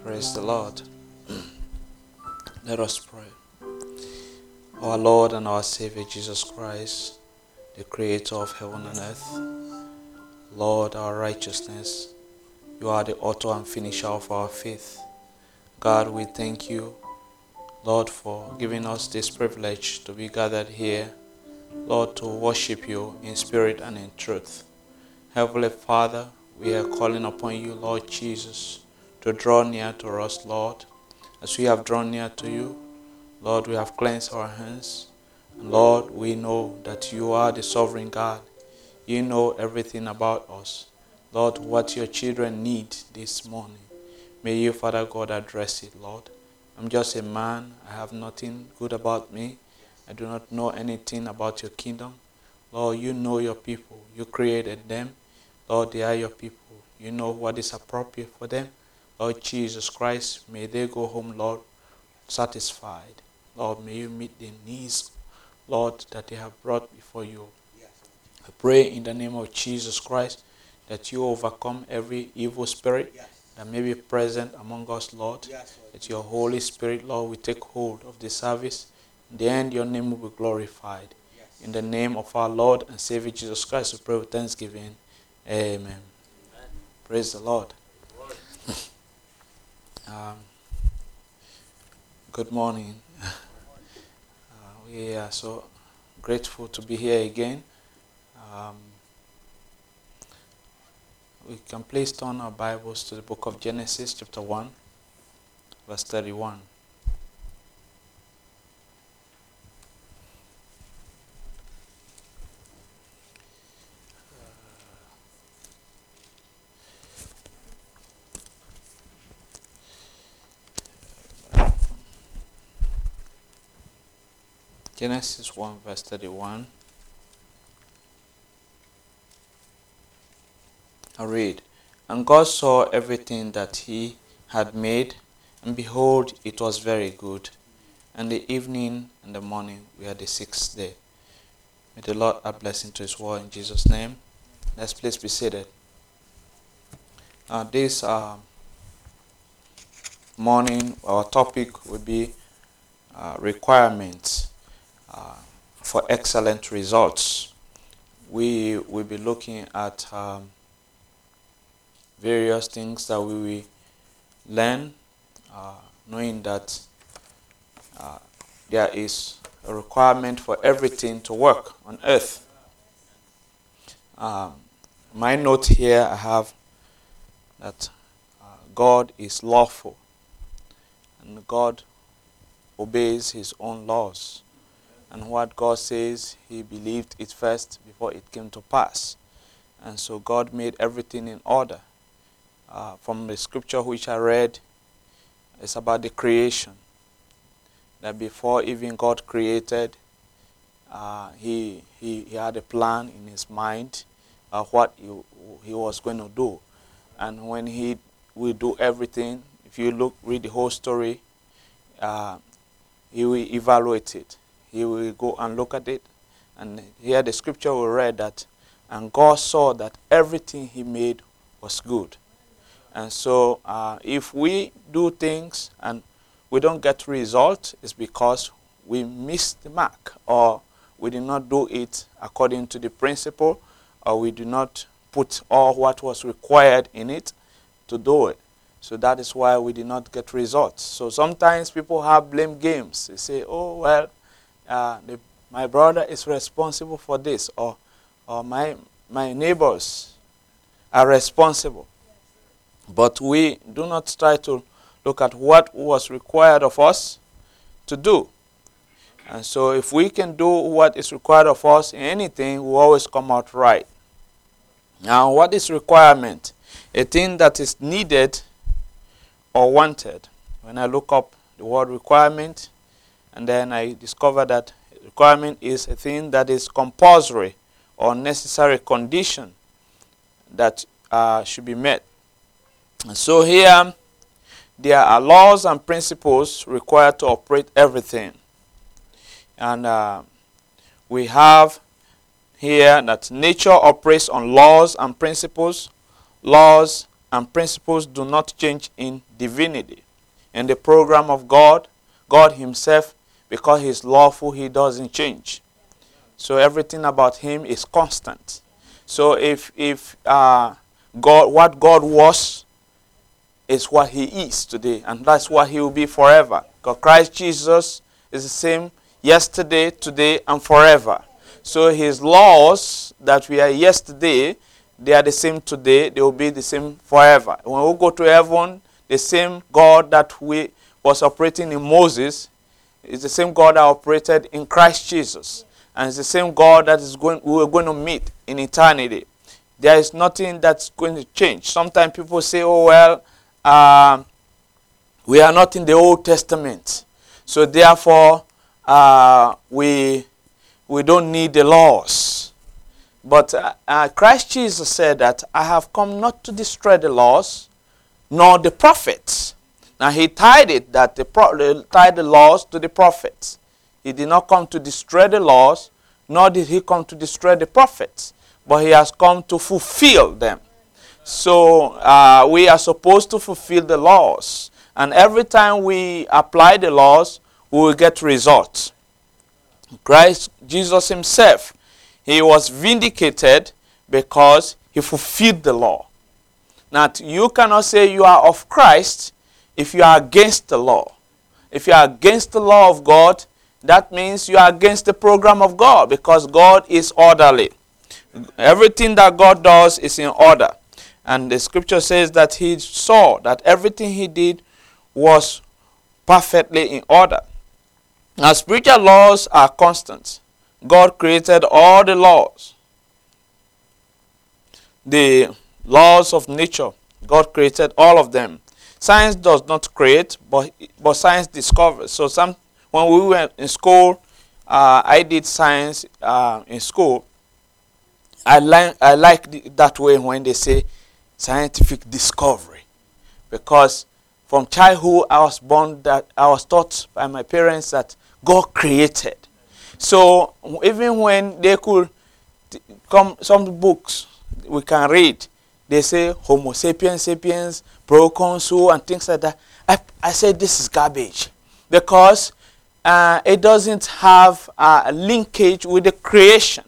Praise the Lord. Let us pray. Our Lord and our Savior Jesus Christ, the Creator of heaven and earth, Lord, our righteousness, you are the author and finisher of our faith. God, we thank you, Lord, for giving us this privilege to be gathered here, Lord, to worship you in spirit and in truth. Heavenly Father, we are calling upon you, Lord Jesus, to draw near to us, Lord. As we have drawn near to you, Lord, we have cleansed our hands. And Lord, we know that you are the sovereign God. You know everything about us. Lord, what your children need this morning, may you, Father God, address it, Lord. I'm just a man. I have nothing good about me. I do not know anything about your kingdom. Lord, you know your people. You created them. Lord, they are your people. You know what is appropriate for them. Lord Jesus Christ, may they go home, Lord, satisfied. Lord, may you meet the needs, Lord, that they have brought before you. I pray in the name of Jesus Christ that you overcome every evil spirit that may be present among us, Lord. That your Holy Spirit, Lord, will take hold of the service. In the end, your name will be glorified. In the name of our Lord and Savior Jesus Christ, we pray with thanksgiving. Amen. Praise the Lord. Good morning. We are so grateful to be here again. We can please turn our Bibles to the book of Genesis, chapter 1, verse 31. Genesis 1, verse 31. I read, "And God saw everything that he had made, and behold, it was very good. And the evening and the morning were the sixth day." May the Lord add blessing to his word in Jesus' name. Let's please be seated. This morning, our topic will be requirements for excellent results. We will be looking at various things that we will learn, knowing that there is a requirement for everything to work on earth. My note here, I have that God is lawful and God obeys his own laws. And what God says, he believed it first before it came to pass. And so God made everything in order. From the scripture which I read, it's about the creation. That before even God created, he had a plan in his mind of what he was going to do. And when he will do everything, if you read the whole story, he will evaluate it. He will go and look at it. And here the scripture we read that, and God saw that everything he made was good. And so if we do things and we don't get result, it's because we missed the mark, or we did not do it according to the principle, or we did not put all what was required in it to do it. So that is why we did not get results. So sometimes people have blame games. They say, oh, well, my brother is responsible for this, or my neighbors are responsible. But we do not try to look at what was required of us to do. And so if we can do what is required of us in anything, we always come out right. Now, what is requirement? A thing that is needed or wanted. When I look up the word requirement, and then I discover that requirement is a thing that is compulsory or necessary condition that should be met. And so here, there are laws and principles required to operate everything. And we have here that nature operates on laws and principles. Laws and principles do not change in divinity. In the program of God, God himself, because he's lawful, he doesn't change. So everything about him is constant. So if God, what God was is what he is today, and that's what he will be forever. Because Christ Jesus is the same yesterday, today, and forever. So his laws that we are yesterday, they are the same today, they will be the same forever. When we go to heaven, the same God that we was operating in Moses is the same God that operated in Christ Jesus. And it's the same God that we are going to meet in eternity. There is nothing that's going to change. Sometimes people say, oh, well, we are not in the Old Testament. So therefore, we don't need the laws. But Christ Jesus said that I have come not to destroy the laws, nor the prophets. Now he tied it that tied the laws to the prophets. He did not come to destroy the laws, nor did he come to destroy the prophets, but he has come to fulfill them. So we are supposed to fulfill the laws. And every time we apply the laws, we will get results. Christ Jesus himself, he was vindicated because he fulfilled the law. Now, you cannot say you are of Christ if you are against the law. If you are against the law of God, that means you are against the program of God, because God is orderly. Everything that God does is in order. And the scripture says that he saw that everything he did was perfectly in order. Now, spiritual laws are constant. God created all the laws. The laws of nature, God created all of them. Science does not create, but science discovers. So when we were in school, I did science in school. I like that way when they say scientific discovery, because from childhood I was taught by my parents that God created. So even when they could come, some books we can read, they say Homo sapiens sapiens, proconsul, and things like that. I said this is garbage, because it doesn't have a linkage with the creation.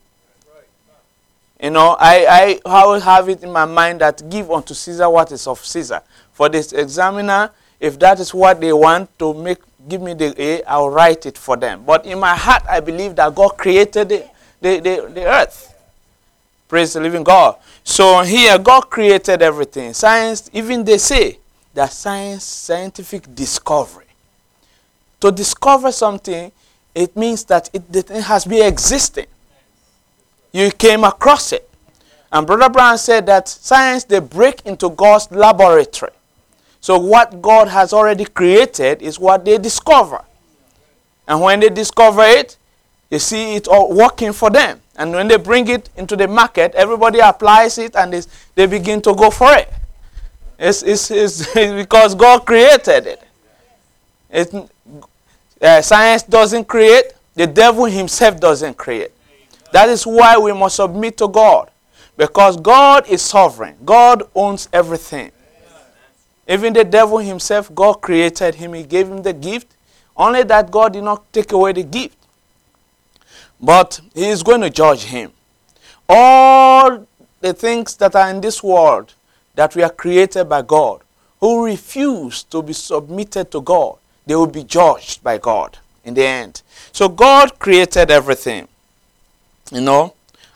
You know, I will have it in my mind that give unto Caesar what is of Caesar. For this examiner, if that is what they want to give me the A, I'll write it for them. But in my heart, I believe that God created the earth. Praise the living God. So here, God created everything. Science, even they say that scientific discovery. To discover something, it means that it has been existing. You came across it. And Brother Brown said that science, they break into God's laboratory. So what God has already created is what they discover. And when they discover it, you see it all working for them. And when they bring it into the market, everybody applies it and they begin to go for it. It's because God created it. Science doesn't create. The devil himself doesn't create. That is why we must submit to God. Because God is sovereign. God owns everything. Even the devil himself, God created him. He gave him the gift. Only that God did not take away the gift. But he is going to judge him. All the things that are in this world that we are created by God, who refuse to be submitted to God, they will be judged by God in the end. So God created everything. You know,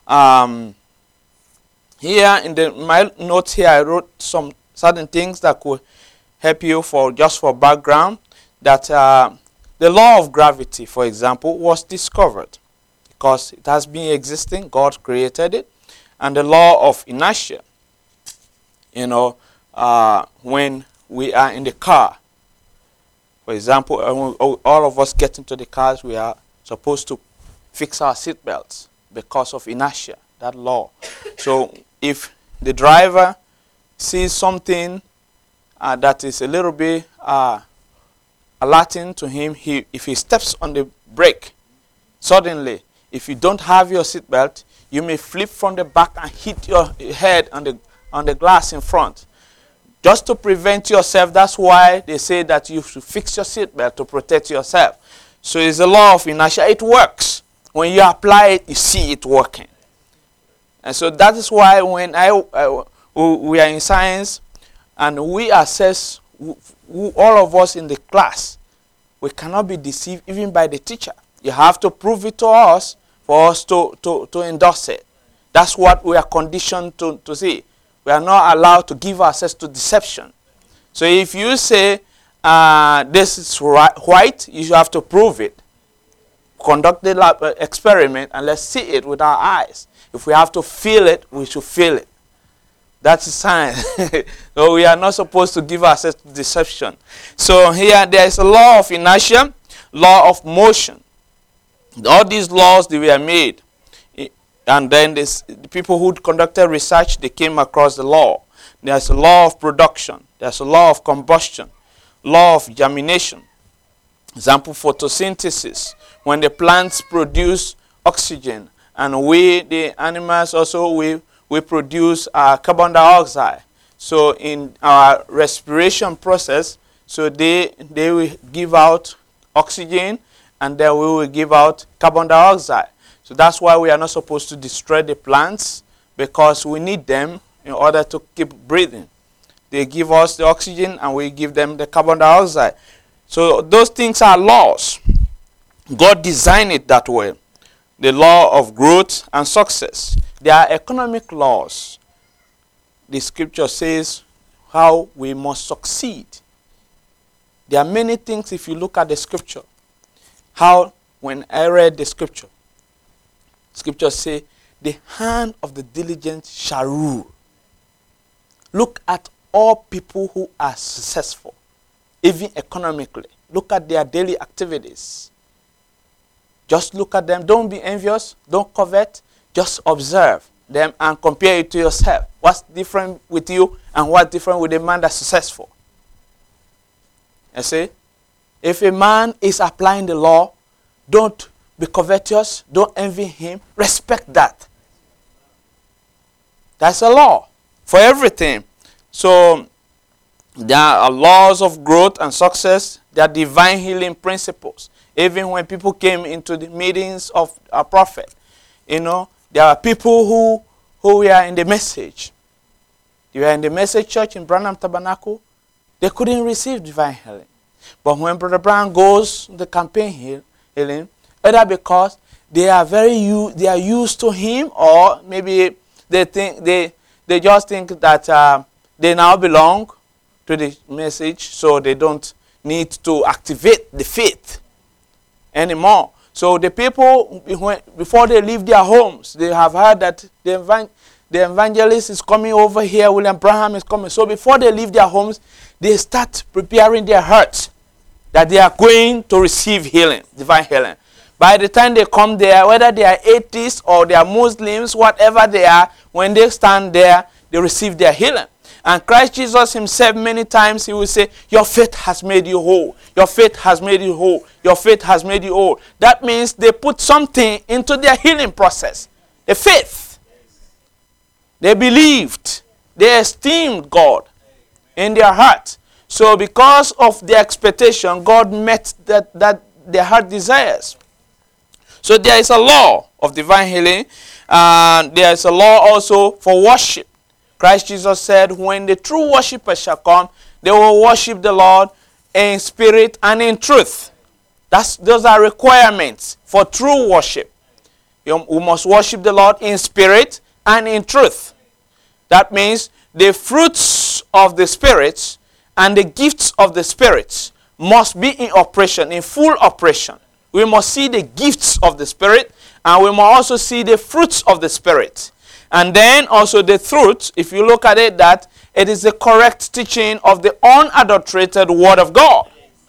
here in my notes here, I wrote some certain things that could help you just for background. That the law of gravity, for example, was discovered because it has been existing. God created it. And the law of inertia, you know, when we are in the car, for example, all of us get into the cars, we are supposed to fix our seatbelts because of inertia, that law. So if the driver sees something that is a little bit alerting to him, if he steps on the brake, suddenly, if you don't have your seatbelt, you may flip from the back and hit your head on the glass in front. Just to prevent yourself. That's why they say that you should fix your seatbelt to protect yourself. So it's a law of inertia. It works. When you apply it, you see it working. And so that is why when we are in science and we assess all of us in the class, we cannot be deceived even by the teacher. You have to prove it to us for us to endorse it. That's what we are conditioned to see. We are not allowed to give access to deception. So if you say this is white, you have to prove it. Conduct the lab experiment and let's see it with our eyes. If we have to feel it, we should feel it. That's a sign. So we are not supposed to give access to deception. So here there is a law of inertia, law of motion. All these laws they were made. And then the people who conducted research, they came across the law. There's a law of production. There's a law of combustion. Law of germination. Example, photosynthesis. When the plants produce oxygen and we, the animals, also we produce carbon dioxide. So in our respiration process, so they will give out oxygen and then we will give out carbon dioxide. So that's why we are not supposed to destroy the plants, because we need them in order to keep breathing. They give us the oxygen and we give them the carbon dioxide. So those things are laws. God designed it that way. The law of growth and success. There are economic laws. The scripture says how we must succeed. There are many things if you look at the scripture. How, when I read the scripture say, the hand of the diligent shall rule. Look at all people who are successful, even economically. Look at their daily activities. Just look at them. Don't be envious. Don't covet. Just observe them and compare it to yourself. What's different with you and what's different with the man that's successful? You see? If a man is applying the law, don't be covetous. Don't envy him. Respect that. That's a law for everything. So there are laws of growth and success. There are divine healing principles. Even when people came into the meetings of a prophet, there are people who were in the message. They were in the message church in Branham Tabernacle. They couldn't receive divine healing. But when Brother Brown goes the campaign healing, either because they are used to him, or maybe they just think that they now belong to the message, so they don't need to activate the faith anymore. So the people, before they leave their homes, they have heard that the evangelist is coming over here, William Branham is coming. So before they leave their homes, they start preparing their hearts that they are going to receive healing, divine healing. By the time they come there, whether they are atheists or they are Muslims, whatever they are, when they stand there, they receive their healing. And Christ Jesus himself, many times, he will say, your faith has made you whole. Your faith has made you whole. Your faith has made you whole. That means they put something into their healing process. The faith. They believed. They esteemed God in their heart. So because of their expectation, God met that their heart desires. So there is a law of divine healing. And there is a law also for worship. Christ Jesus said, when the true worshippers shall come, they will worship the Lord in spirit and in truth. Those are requirements for true worship. We must worship the Lord in spirit and in truth. That means the fruits of the Spirit and the gifts of the Spirit must be in operation, in full operation. We must see the gifts of the Spirit, and we must also see the fruits of the Spirit. And then also the truth, if you look at it, that it is the correct teaching of the unadulterated Word of God.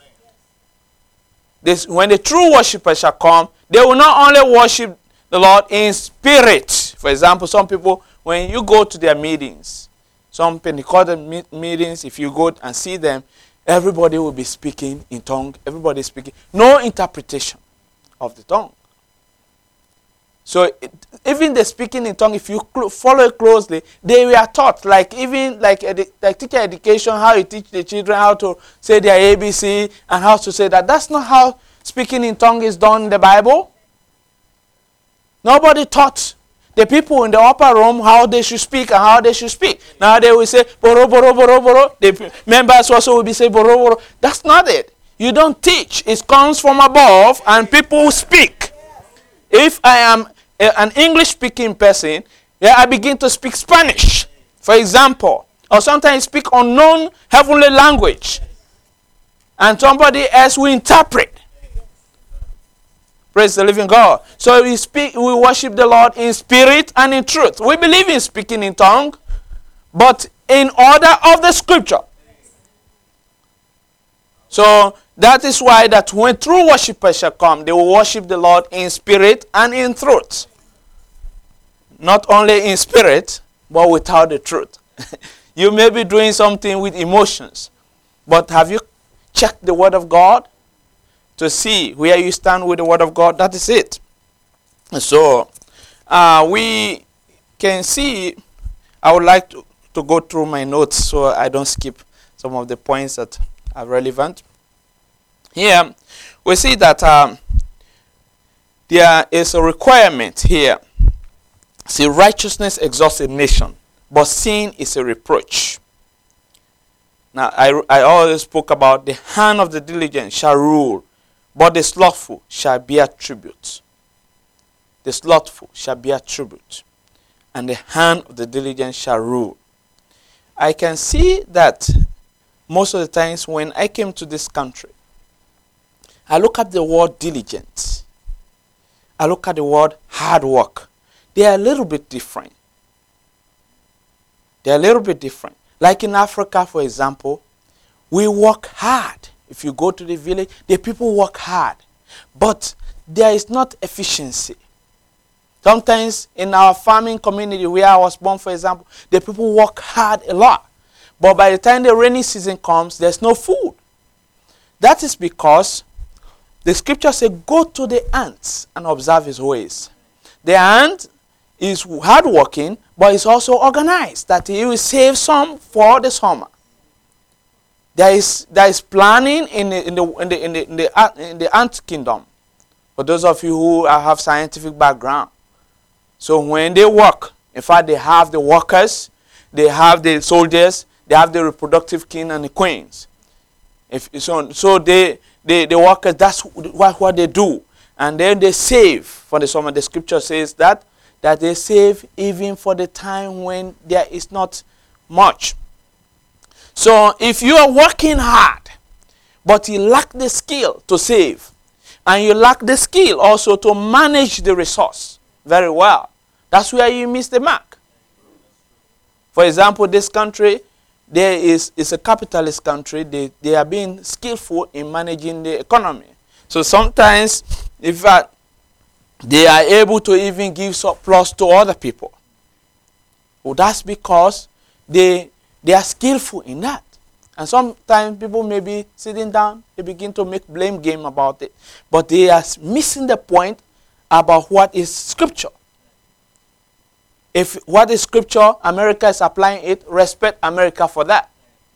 When the true worshippers shall come, they will not only worship the Lord in spirit. For example, some people, when you go to their meetings, some Pentecostal meetings, if you go and see them, everybody will be speaking in tongue. Everybody is speaking. No interpretation of the tongue. So even the speaking in tongue, if you follow it closely, they were taught, like even like teacher education, how you teach the children how to say their ABC and how to say that. That's not how speaking in tongue is done in the Bible. Nobody taught the people in the upper room how they should speak and how they should speak. Now they will say, boro, boro, boro, boro. The members also will be saying, boro, boro. That's not it. You don't teach. It comes from above and people speak. If I am an English-speaking person, I begin to speak Spanish, for example, or sometimes speak unknown heavenly language, and somebody else will interpret. Praise the living God. So we worship the Lord in spirit and in truth. We believe in speaking in tongue, but in order of the scripture. So that is why that when true worshippers shall come, they will worship the Lord in spirit and in truth. Not only in spirit, but without the truth. You may be doing something with emotions, but have you checked the Word of God to see where you stand with the Word of God? That is it. So we can see, I would like to go through my notes so I don't skip some of the points that are relevant. Here, we see that there is a requirement here. See, righteousness exalts a nation, but sin is a reproach. Now, I always spoke about the hand of the diligent shall rule, but the slothful shall bear tribute. The slothful shall bear tribute, and the hand of the diligent shall rule. I can see that most of the times when I came to this country, I look at the word diligent. I look at the word hard work. They are a little bit different. They are a little bit different. Like in Africa, for example, we work hard. If you go to the village, the people work hard. But there is not efficiency. Sometimes in our farming community where I was born, for example, the people work hard a lot. But by the time the rainy season comes, there's no food. That is because the scripture says, go to the ants and observe his ways. The ant is hardworking, but is also organized, that he will save some for the summer. There is planning in the ant kingdom. For those of you who have scientific background. So when they work, in fact, they have the workers, they have the soldiers, they have the reproductive king and the queens. So the workers, that's what they do. And then they save for the summer. The scripture says that they save even for the time when there is not much. So if you are working hard, but you lack the skill to save, and you lack the skill also to manage the resource very well, that's where you miss the mark. For example, this country, it's a capitalist country. They are being skillful in managing the economy. So sometimes, in fact, they are able to even give surplus to other people. Well, that's because they are skillful in that. And sometimes people may be sitting down, they begin to make blame game about it. But they are missing the point about what is scripture. If what is scripture, America is applying it, respect America for that.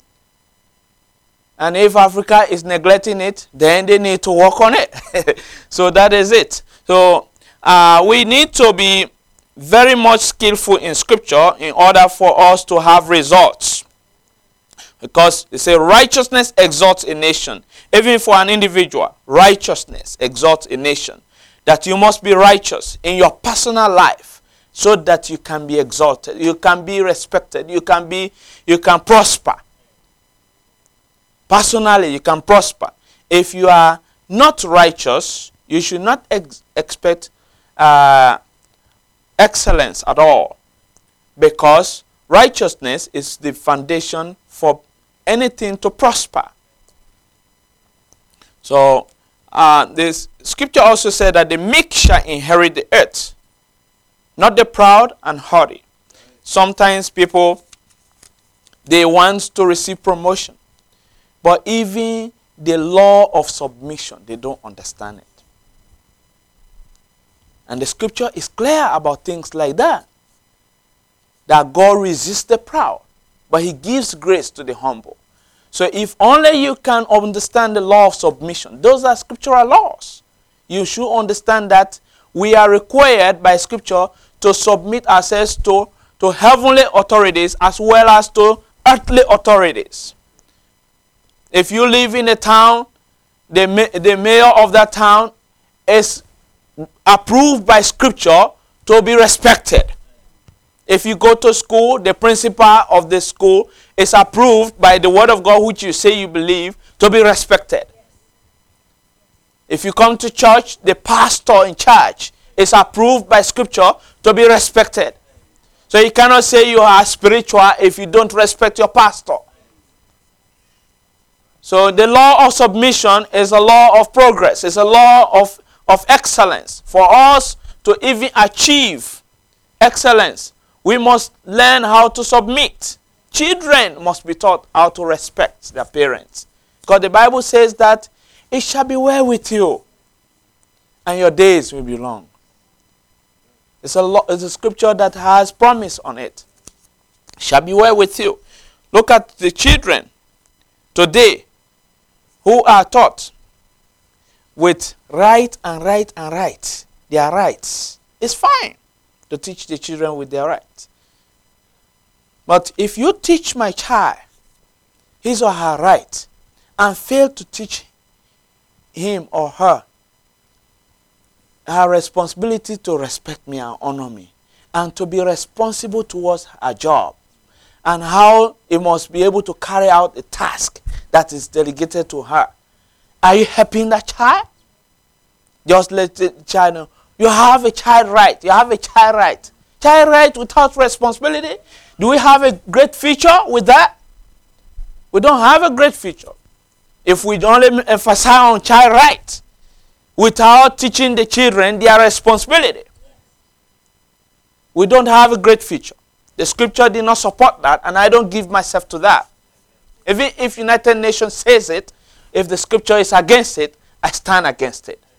And if Africa is neglecting it, then they need to work on it. So that is it. So we need to be very much skillful in scripture in order for us to have results. Because they say righteousness exalts a nation. Even for an individual, righteousness exalts a nation. That you must be righteous in your personal life so that you can be exalted, you can be respected, you can prosper. Personally, you can prosper. If you are not righteous, you should not expect excellence at all, because righteousness is the foundation for anything to prosper. So this scripture also said that the meek shall inherit the earth, not the proud and haughty. Sometimes people, they want to receive promotion, but even the law of submission, they don't understand it. And the scripture is clear about things like that. That God resists the proud, but he gives grace to the humble. So if only you can understand the law of submission, those are scriptural laws. You should understand that we are required by scripture to submit ourselves to heavenly authorities as well as to earthly authorities. If you live in a town, the mayor of that town is approved by scripture to be respected. If you go to school, the principal of the school is approved by the word of God, which you say you believe, to be respected. If you come to church, the pastor in charge is approved by scripture to be respected. So you cannot say you are spiritual if you don't respect your pastor. So the law of submission is a law of progress. It's a law of excellence. For us to even achieve excellence, we must learn how to submit. Children must be taught how to respect their parents. Because the Bible says that it shall be well with you, and your days will be long. It's a scripture that has promise on it. It shall be well with you. Look at the children today who are taught with right and right and right. Their rights. It's fine to teach the children with their rights. But if you teach my child his or her right and fail to teach him or her responsibility to respect me and honor me, and to be responsible towards her job, and how he must be able to carry out a task that is delegated to her, are you helping that child? Just let the child know, you have a child right. You have a child right. Child right without responsibility. Do we have a great future with that? We don't have a great future if we only emphasize on child right without teaching the children their responsibility. We don't have a great future. The scripture did not support that, and I don't give myself to that. Even if United Nations says it, if the scripture is against it, I stand against it.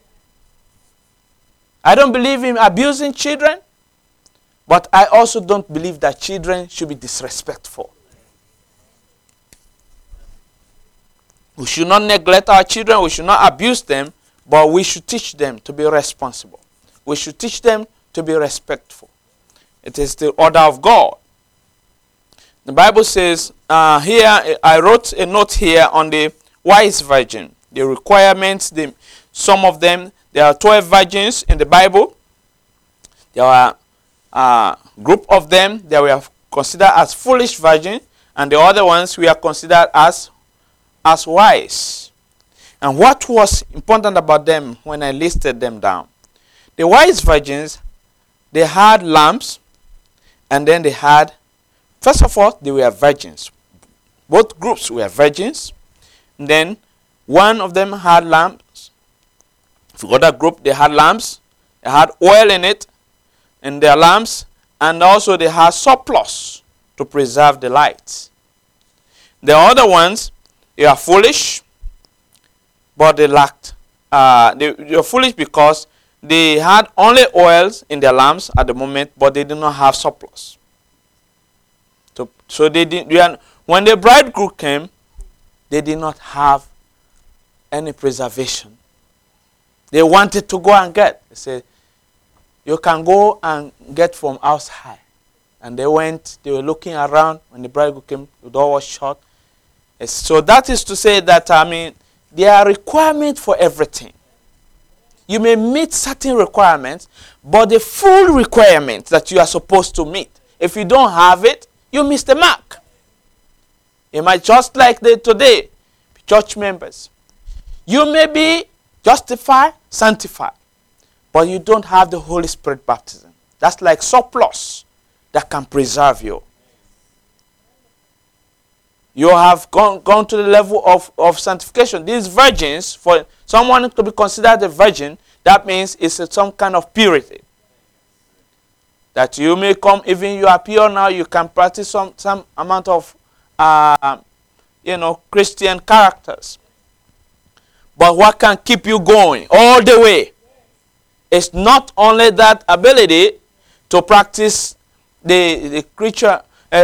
I don't believe in abusing children, but I also don't believe that children should be disrespectful. We should not neglect our children, we should not abuse them, but we should teach them to be responsible. We should teach them to be respectful. It is the order of God. The Bible says, here, I wrote a note here on the wise virgin. The requirements, some of them, there are 12 virgins in the Bible. There are a group of them that we have considered as foolish virgins, and the other ones we are considered as wise. And what was important about them when I listed them down? The wise virgins, they had lamps, and then they had, first of all, they were virgins. Both groups were virgins. And then one of them had lamps. For the other group, they had lamps. They had oil in it, in their lamps, and also they had surplus to preserve the light. The other ones, they are foolish, but they lacked. They were foolish because they had only oils in their lamps at the moment, but they did not have surplus. So they didn't. When the bridegroom came, they did not have any preservation. They wanted to go and get. They said, you can go and get from outside. And they went, they were looking around. When the bridegroom came, the door was shut. So that is to say that, there are requirements for everything. You may meet certain requirements, but the full requirements that you are supposed to meet, if you don't have it, you miss the mark. You might just like today, church members. You may be justified, sanctified, but you don't have the Holy Spirit baptism. That's like surplus that can preserve you. You have gone to the level of sanctification. These virgins, for someone to be considered a virgin, that means it's some kind of purity. That you may come, even you are pure now, you can practice some amount of, Christian characters. But what can keep you going all the way? It's not only that ability to practice the creature,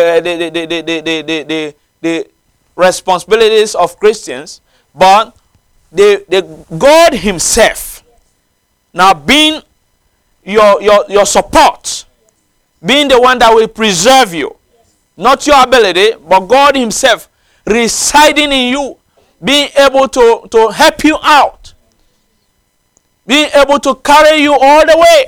the responsibilities of Christians, but the God himself now being your support, being the one that will preserve you. Not your ability, but God himself residing in you, being able to help you out, being able to carry you all the way.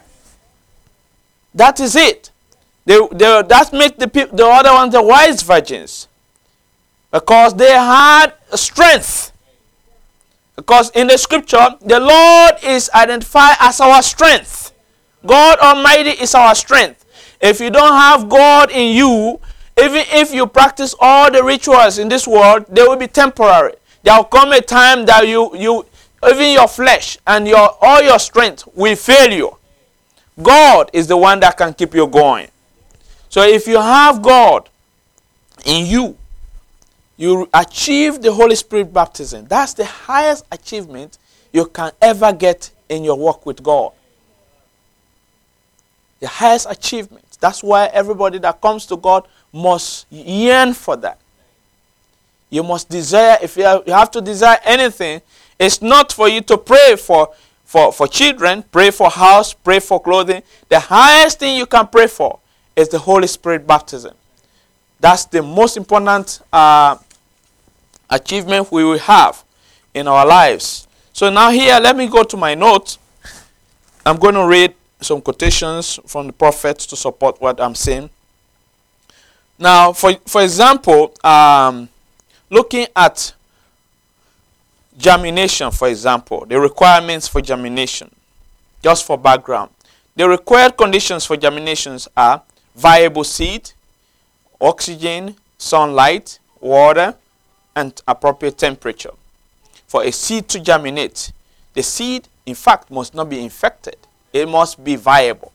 That is it. That makes the other ones the wise virgins, because they had strength. Because in the scripture, the Lord is identified as our strength. God Almighty is our strength. If you don't have God in you, even if you practice all the rituals in this world, they will be temporary. There will come a time that you even your flesh and all your strength will fail you. God is the one that can keep you going. So if you have God in you, you achieve the Holy Spirit baptism. That's the highest achievement you can ever get in your walk with God. The highest achievement. That's why everybody that comes to God must yearn for that. You must desire. If you have to desire anything, it's not for you to pray for children, pray for house, pray for clothing. The highest thing you can pray for is the Holy Spirit baptism. That's the most important achievement we will have in our lives. So now here, let me go to my notes. I'm going to read some quotations from the prophets to support what I'm saying. Now, for example, looking at germination, for example, the requirements for germination, just for background. The required conditions for germinations are viable seed, oxygen, sunlight, water, and appropriate temperature. For a seed to germinate, the seed, in fact, must not be infected. It must be viable.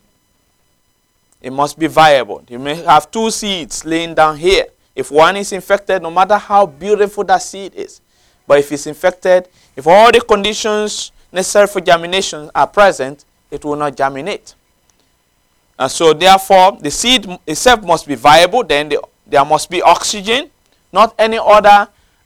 It must be viable. You may have two seeds laying down here. If one is infected, no matter how beautiful that seed is, but if it's infected, if all the conditions necessary for germination are present, it will not germinate. And so therefore, the seed itself must be viable. Then there must be oxygen, not any other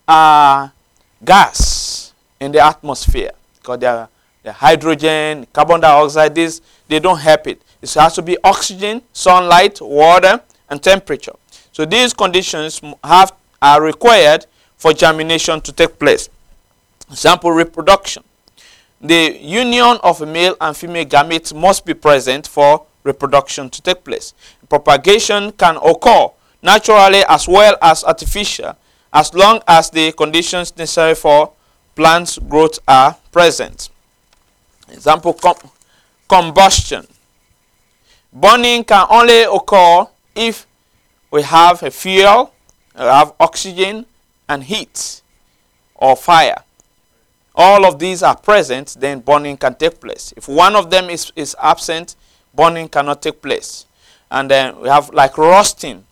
gas in the atmosphere. Because the hydrogen, carbon dioxide, they don't help it. It has to be oxygen, sunlight, water, and temperature. So these conditions are required for germination to take place. Example, reproduction. The union of a male and female gametes must be present for reproduction to take place. Propagation can occur naturally as well as artificial, as long as the conditions necessary for plants' growth are present. Example, combustion. Burning can only occur if we have a fuel, we have oxygen and heat or fire. All of these are present, then burning can take place. If one of them is absent, burning cannot take place. And then we have like roasting.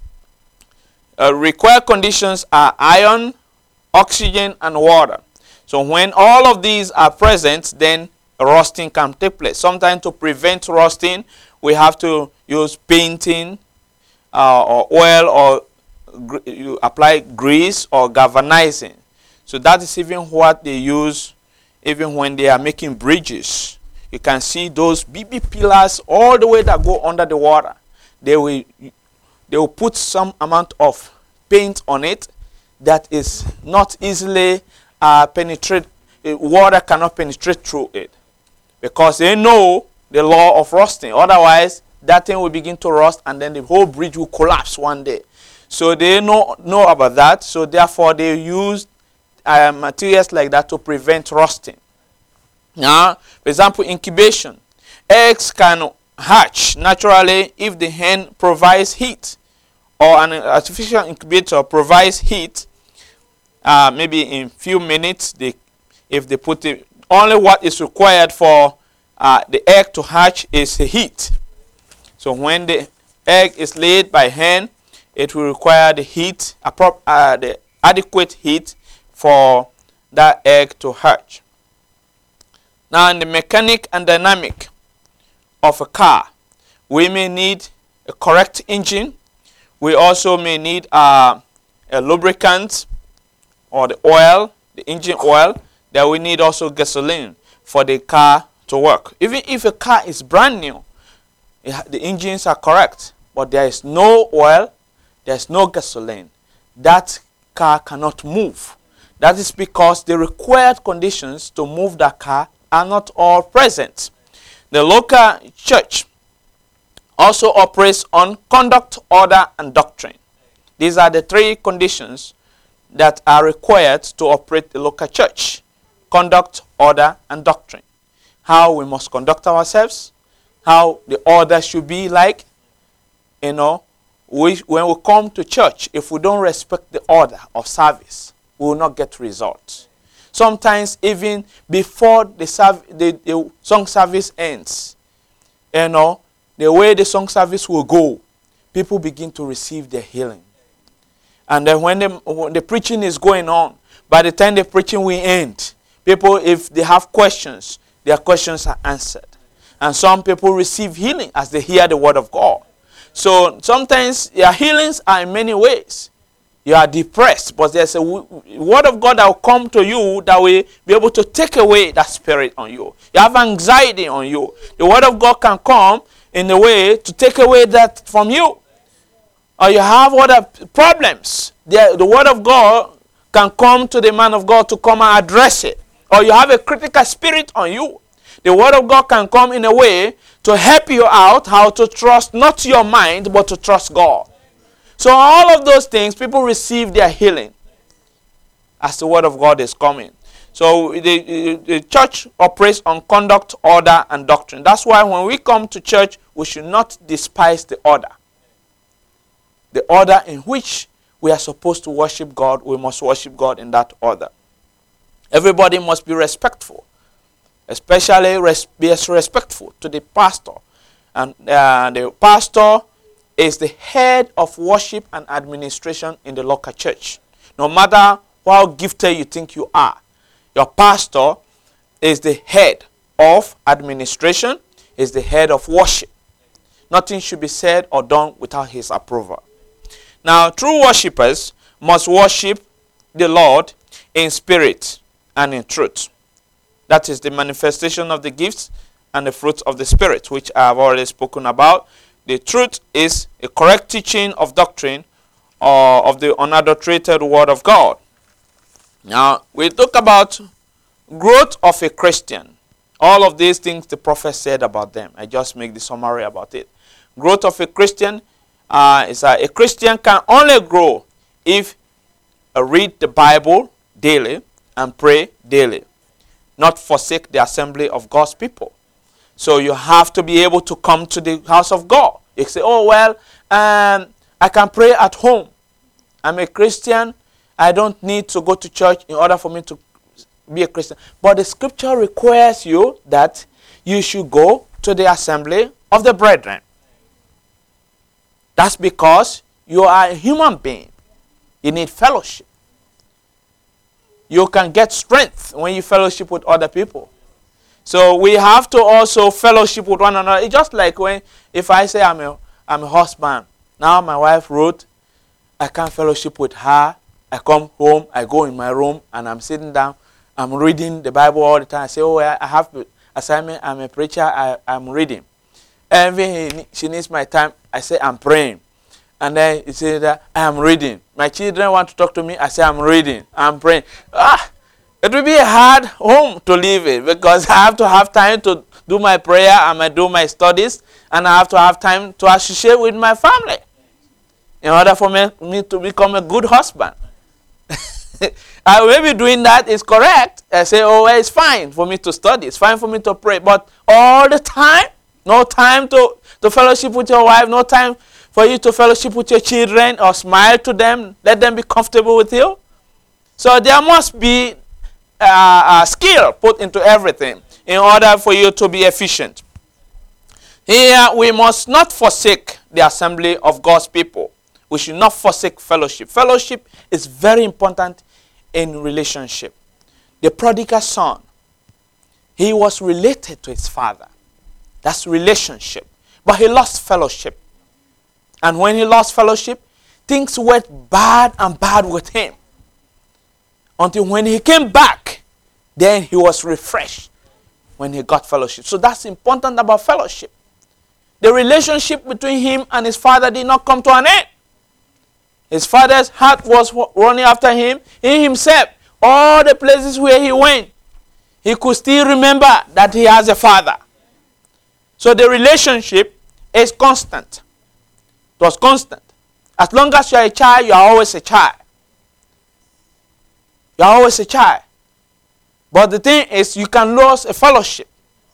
Required conditions are iron, oxygen, and water. So when all of these are present, then roasting can take place. Sometimes to prevent roasting, we have to use painting or oil, or you apply grease or galvanizing. So that is even what they use even when they are making bridges. You can see those BB pillars all the way that go under the water. They will put some amount of paint on it that is not easily penetrate. Water cannot penetrate through it, because they know the law of rusting. Otherwise, that thing will begin to rust, and then the whole bridge will collapse one day. So they know about that. So therefore, they use materials like that to prevent rusting. Now, for example, incubation. Eggs can hatch naturally if the hen provides heat, or an artificial incubator provides heat. Maybe in few minutes, if they put it, only what is required for the egg to hatch is the heat. So when the egg is laid by hen, it will require the heat, the adequate heat for that egg to hatch. Now, in the mechanic and dynamic of a car, we may need a correct engine. We also may need a lubricant or the oil, the engine oil. Then we need also gasoline for the car to work. Even if a car is brand new, the engines are correct, but there is no oil, there is no gasoline, that car cannot move. That is because the required conditions to move that car are not all present. The local church also operates on conduct, order, and doctrine. These are the three conditions that are required to operate the local church: conduct, order, and doctrine. How we must conduct ourselves, how the order should be like. When we come to church, if we don't respect the order of service, we will not get results. Sometimes even before the song service ends, the way the song service will go, people begin to receive their healing. And then when the preaching is going on, by the time the preaching will end, people, if they have questions, their questions are answered. And some people receive healing as they hear the word of God. So sometimes your healings are in many ways. You are depressed, but there's a word of God that will come to you that will be able to take away that spirit on you. You have anxiety on you. The word of God can come in a way to take away that from you. Or you have other problems. The word of God can come to the man of God to come and address it. Or you have a critical spirit on you. The word of God can come in a way to help you out how to trust not your mind but to trust God. So all of those things, people receive their healing as the word of God is coming. So the church operates on conduct, order, and doctrine. That's why when we come to church, we should not despise the order. The order in which we are supposed to worship God, we must worship God in that order. Everybody must be respectful. Especially be respectful to the pastor. And the pastor is the head of worship and administration in the local church. No matter how gifted you think you are, your pastor is the head of administration, is the head of worship. Nothing should be said or done without his approval. Now, true worshippers must worship the Lord in spirit and in truth. That is the manifestation of the gifts and the fruits of the Spirit, which I have already spoken about. The truth is a correct teaching of doctrine or of the unadulterated Word of God. Now, we talk about growth of a Christian. All of these things the prophet said about them. I just make the summary about it. Growth of a Christian is that a Christian can only grow if read the Bible daily and pray daily, not forsake the assembly of God's people. So you have to be able to come to the house of God. You say, oh, well, I can pray at home. I'm a Christian. I don't need to go to church in order for me to be a Christian. But the scripture requires you that you should go to the assembly of the brethren. That's because you are a human being. You need fellowship. You can get strength when you fellowship with other people. So we have to also fellowship with one another. It's just like if I say I'm a husband. Now my wife Ruth, I can't fellowship with her. I come home, I go in my room, and I'm sitting down. I'm reading the Bible all the time. I say, oh, I have assignment. I'm a preacher. I'm reading. And she needs my time. I say, I'm praying. And then he says that I am reading. My children want to talk to me. I say, I'm reading. I'm praying. It will be a hard home to live in because I have to have time to do my prayer and I do my studies, and I have to have time to associate with my family in order for me to become a good husband. Maybe doing that is correct. I say, oh, well, it's fine for me to study. It's fine for me to pray. But all the time, no time to fellowship with your wife, no time for you to fellowship with your children or smile to them, let them be comfortable with you. So there must be a skill put into everything in order for you to be efficient. Here, we must not forsake the assembly of God's people. We should not forsake fellowship. Fellowship is very important in relationship. The prodigal son He was related to his father. That's relationship. But he lost fellowship. And when he lost fellowship, things went bad and bad with him. Until when he came back, then he was refreshed when he got fellowship. So that's important about fellowship. The relationship between him and his father did not come to an end. His father's heart was running after him. He himself, all the places where he went, he could still remember that he has a father. So the relationship is constant. It was constant. As long as you are a child, you are always a child. You are always a child. But the thing is, you can lose a fellowship.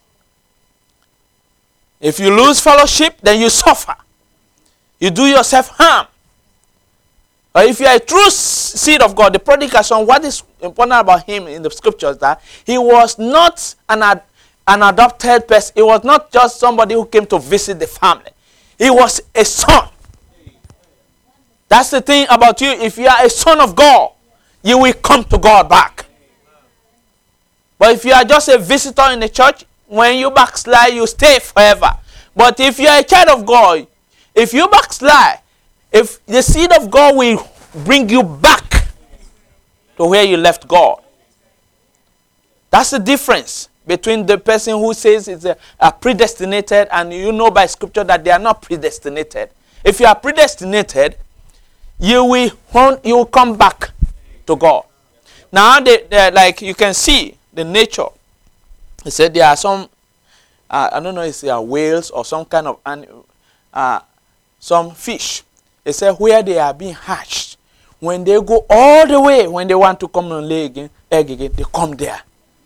If you lose fellowship, then you suffer. You do yourself harm. But if you are a true seed of God, the prodigal son, what is important about him in the scriptures that he was not an adopted person. He was not just somebody who came to visit the family. He was a son. That's the thing about you. If you are a son of God, you will come to God back. But if you are just a visitor in the church, when you backslide, you stay forever. But if you are a child of God, if you backslide, if the seed of God will bring you back to where you left God. That's the difference between the person who says it's a predestinated, and you know by scripture that they are not predestinated. If you are predestinated, you will come back to God. Now, like you can see the nature. He said there are some, I don't know if they are whales or some kind of some fish. He said where they are being hatched, when they go all the way, when they want to come and lay egg again, they come there.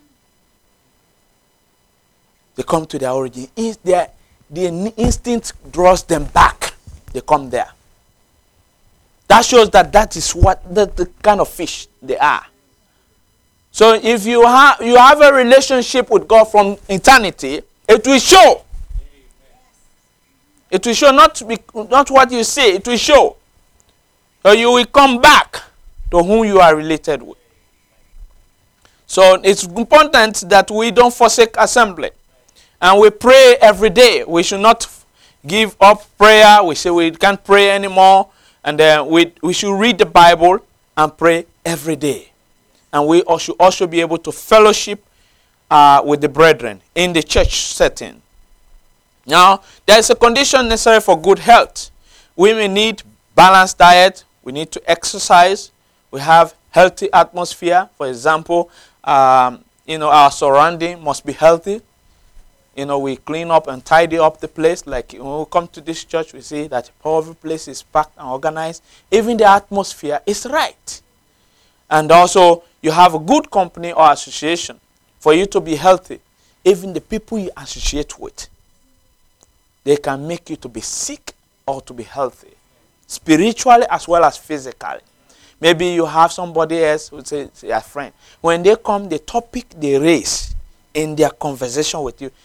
They come to their origin. The instinct draws them back. They come there. That shows that is what the kind of fish they are. So if you have a relationship with God from eternity, it will show. It will show, not what you say, it will show. So you will come back to whom you are related with. So it's important that we don't forsake assembly. And we pray every day. We should not give up prayer. We say we can't pray anymore. And then we should read the Bible and pray every day. And we should also be able to fellowship with the brethren in the church setting. Now, there is a condition necessary for good health. We may need balanced diet. We need to exercise. We have healthy atmosphere. For example, our surrounding must be healthy. We clean up and tidy up the place. Like when we come to this church, we see that every place is packed and organized. Even the atmosphere is right. And also, you have a good company or association for you to be healthy. Even the people you associate with, they can make you to be sick or to be healthy, spiritually as well as physically. Maybe you have somebody else who say a friend. When they come, the topic they raise in their conversation with you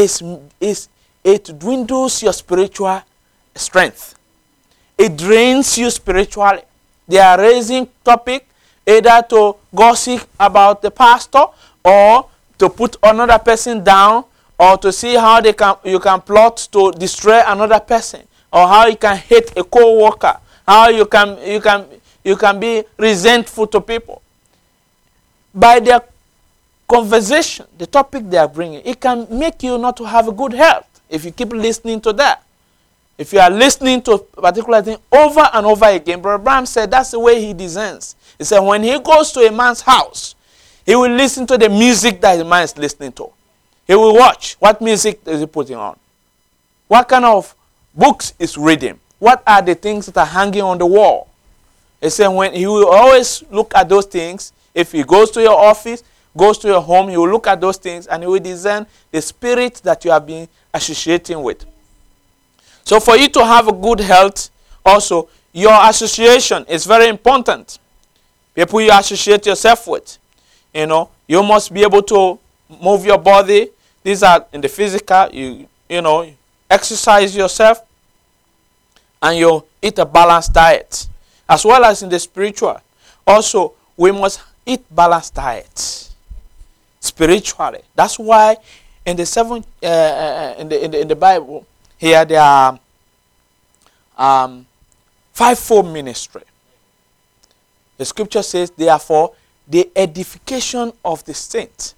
it dwindles your spiritual strength. It drains you spiritually. They are raising topic either to gossip about the pastor or to put another person down, or to see how you can plot to destroy another person, or how you can hate a co-worker, how you can be resentful to people. By their conversation, the topic they are bringing, it can make you not to have a good health if you keep listening to that. If you are listening to a particular thing over and over again, Brother Branham said that's the way he designs. He said when he goes to a man's house, he will listen to the music that the man is listening to. He will watch what music is he putting on. What kind of books is reading. What are the things that are hanging on the wall. He said when he will always look at those things. If he goes to your office, goes to your home, he will look at those things and he will discern the spirit that you have been associating with. So for you to have a good health, also, your association is very important. People you associate yourself with. You must be able to move your body. These are in the physical. You exercise yourself. And you eat a balanced diet. As well as in the spiritual. Also, we must eat balanced diet. spiritually. That's why in the seven in the Bible here there are fivefold ministry. The scripture says, therefore, the edification of the saints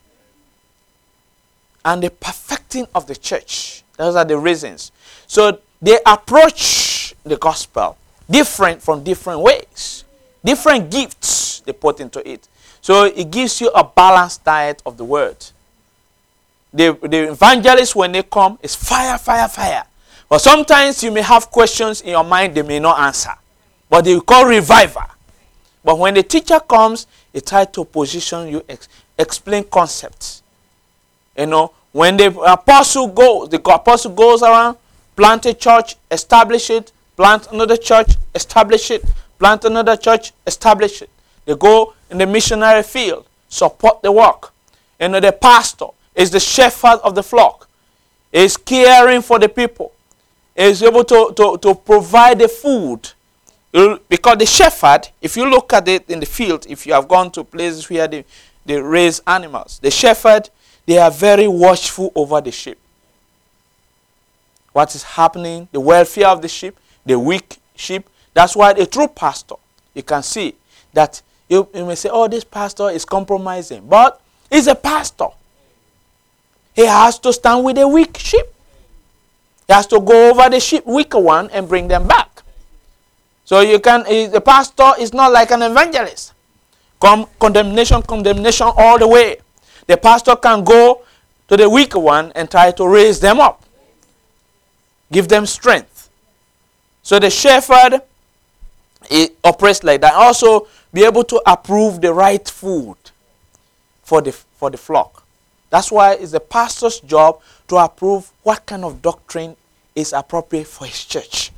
and the perfecting of the church. Those are the reasons. So they approach the gospel different from different ways. Different gifts they put into it. So it gives you a balanced diet of the word. The evangelists, when they come, is fire, fire, fire. But sometimes you may have questions in your mind they may not answer. But they will call reviver. But when the teacher comes, he tries to position you, explain concepts. You know, when the apostle goes around, plant a church, establish it, plant another church, establish it, plant another church, establish it. They go in the missionary field, support the work. You know, the pastor is the shepherd of the flock. He is caring for the people. He is able to provide the food. Because the shepherd, if you look at it in the field, if you have gone to places where they raise animals, the shepherd, they are very watchful over the sheep. What is happening, the welfare of the sheep, the weak sheep. That's why a true pastor, you can see that you may say, oh, this pastor is compromising. But he's a pastor. He has to stand with the weak sheep. He has to go over the weaker one and bring them back. So the pastor is not like an evangelist. Condemnation all the way. The pastor can go to the weaker one and try to raise them up. Give them strength. So the shepherd, he operates like that. Also be able to approve the right food for the flock. That's why it's the pastor's job to approve what kind of doctrine is appropriate for his church.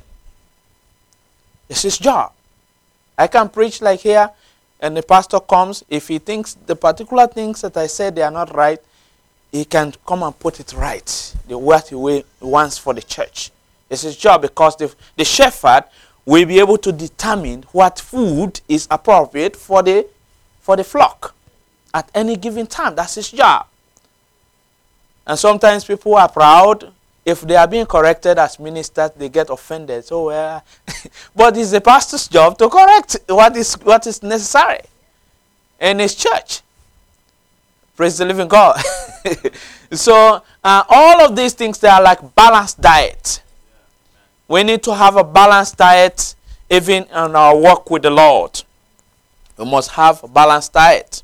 It's his job. I can preach like here, and the pastor comes. If he thinks the particular things that I said they are not right, he can come and put it right, the what he wants for the church. It's his job, because the shepherd will be able to determine what food is appropriate for the flock at any given time. That's his job. And sometimes people are proud. If they are being corrected as ministers, they get offended. So, but it's the pastor's job to correct what is necessary in his church. Praise the living God. So, all of these things, they are like balanced diet. We need to have a balanced diet even in our work with the Lord. We must have a balanced diet.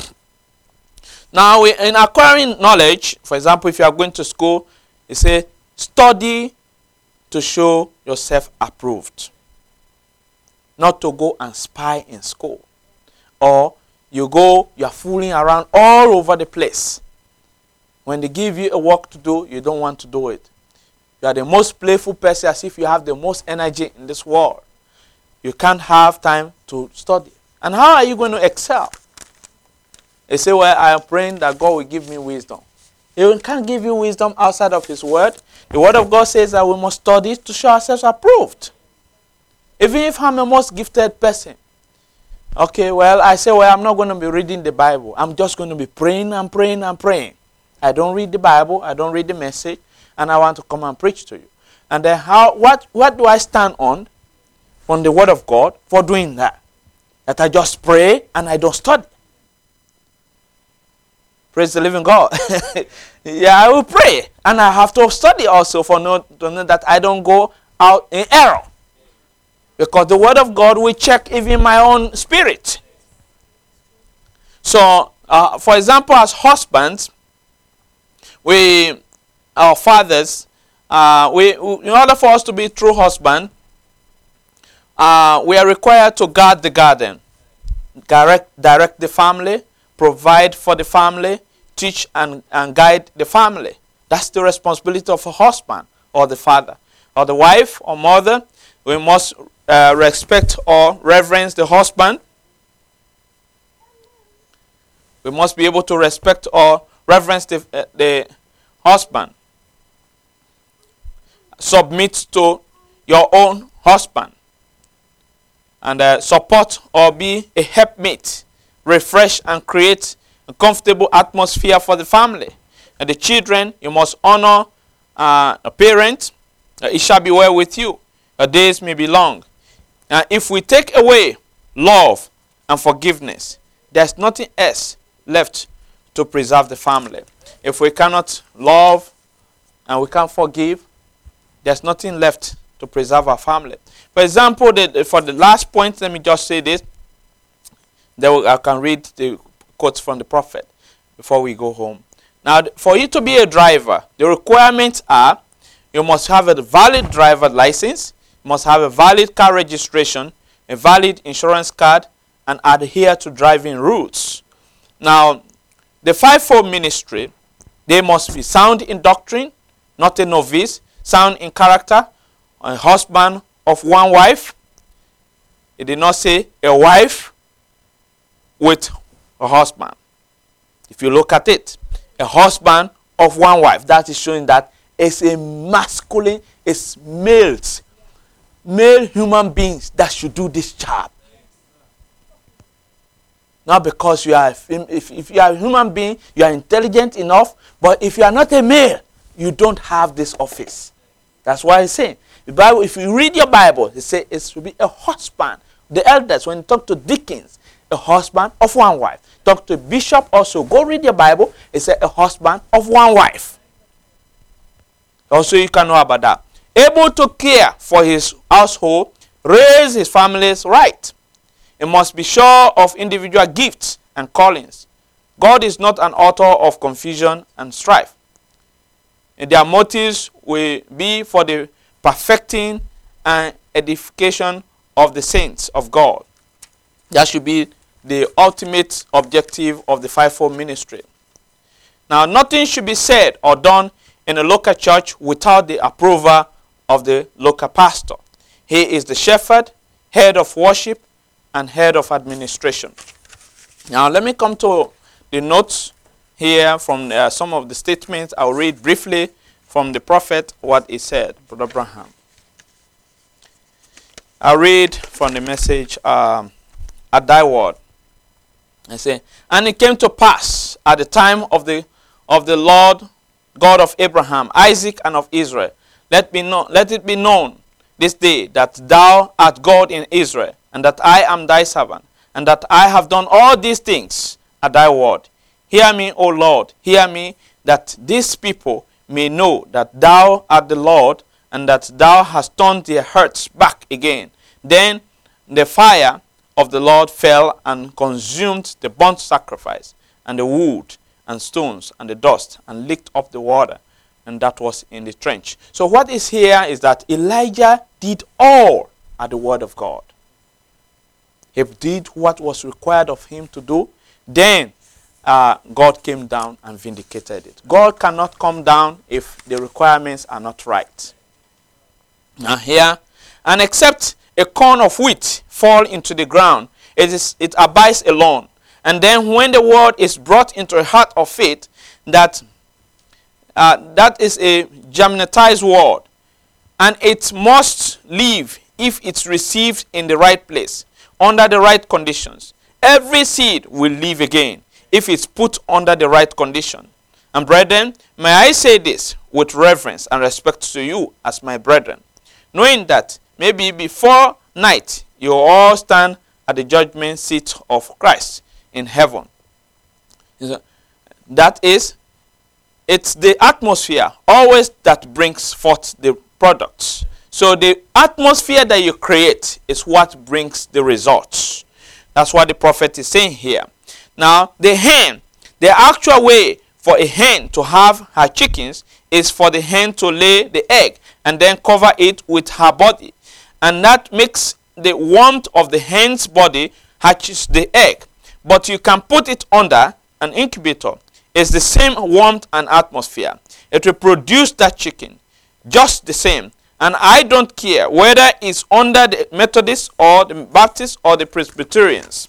Now, in acquiring knowledge, for example, if you are going to school, you say, study to show yourself approved. Not to go and spy in school. Or you are fooling around all over the place. When they give you a work to do, you don't want to do it. You are the most playful person, as if you have the most energy in this world. You can't have time to study. And how are you going to excel? They say, well, I am praying that God will give me wisdom. He can't give you wisdom outside of his word. The word of God says that we must study to show ourselves approved. Even if I'm the most gifted person. Okay, well, I say, well, I'm not going to be reading the Bible. I'm just going to be praying and praying and praying. I don't read the Bible. I don't read the message. And I want to come and preach to you. And then what do I stand on from the word of God for doing that? That I just pray and I don't study. Praise the living God. Yeah, I will pray. And I have to study also to know that I don't go out in error. Because the word of God will check even my own spirit. So, for example, as husbands, our fathers, in order for us to be true husband, we are required to guard the garden, direct the family, provide for the family, teach and guide the family. That's the responsibility of a husband or the father. Or the wife or mother, we must respect or reverence the husband. We must be able to respect or reverence the husband. Submit to your own husband. And support or be a helpmate. Refresh and create a comfortable atmosphere for the family. And the children, you must honor a parent. It shall be well with you. Your days may be long. If we take away love and forgiveness, there's nothing else left to preserve the family. If we cannot love and we can't forgive, there's nothing left to preserve our family. For example, for the last point, let me just say this. Then I can read the quotes from the prophet before we go home. Now, for you to be a driver, the requirements are you must have a valid driver license, you must have a valid car registration, a valid insurance card, and adhere to driving rules. Now, the fivefold ministry, they must be sound in doctrine, not a novice, sound in character, a husband of one wife. It did not say a wife with a husband. If you look at it, a husband of one wife, that is showing that it's a masculine, it's males, male human beings that should do this job. Not because you are, if you are a human being, you are intelligent enough, but if you are not a male, you don't have this office. That's why it's saying, the Bible, if you read your Bible, it says it should be a husband. The elders, when you talk to deacons, a husband of one wife. Talk to bishop also. Go read your Bible. It says a husband of one wife. Also, you can know about that. Able to care for his household, raise his family's right. He must be sure of individual gifts and callings. God is not an author of confusion and strife. And their motives will be for the perfecting and edification of the saints of God. That should be the ultimate objective of the fivefold ministry. Now, nothing should be said or done in a local church without the approval of the local pastor. He is the shepherd, head of worship, and head of administration. Now, let me come to the notes here from some of the statements. I'll read briefly from the prophet what he said, Brother Abraham. I'll read from the message, at thy word. I say, and it came to pass at the time of the Lord God of Abraham, Isaac, and of Israel. Let it be known this day that thou art God in Israel, and that I am thy servant, and that I have done all these things at thy word. Hear me, O Lord, hear me, that these people may know that thou art the Lord, and that thou hast turned their hearts back again. Then the fire of the Lord fell and consumed the burnt sacrifice, and the wood, and stones, and the dust, and licked up the water, and that was in the trench. So what is here is that Elijah did all at the word of God. He did what was required of him to do. Then God came down and vindicated it. God cannot come down if the requirements are not right. Now here, and except a corn of wheat fall into the ground, it abides alone. And then when the word is brought into a heart of faith, that is a germinatized word, and it must live if it's received in the right place, under the right conditions. Every seed will live again if it's put under the right condition. And brethren, may I say this with reverence and respect to you as my brethren, knowing that maybe before night you all stand at the judgment seat of Christ in heaven. That is, it's the atmosphere always that brings forth the products. So the atmosphere that you create is what brings the results. That's what the prophet is saying here. Now, the hen, the actual way for a hen to have her chickens is for the hen to lay the egg and then cover it with her body. And that makes the warmth of the hen's body hatches the egg. But you can put it under an incubator. It's the same warmth and atmosphere. It will produce that chicken just the same. And I don't care whether it's under the Methodists or the Baptists or the Presbyterians.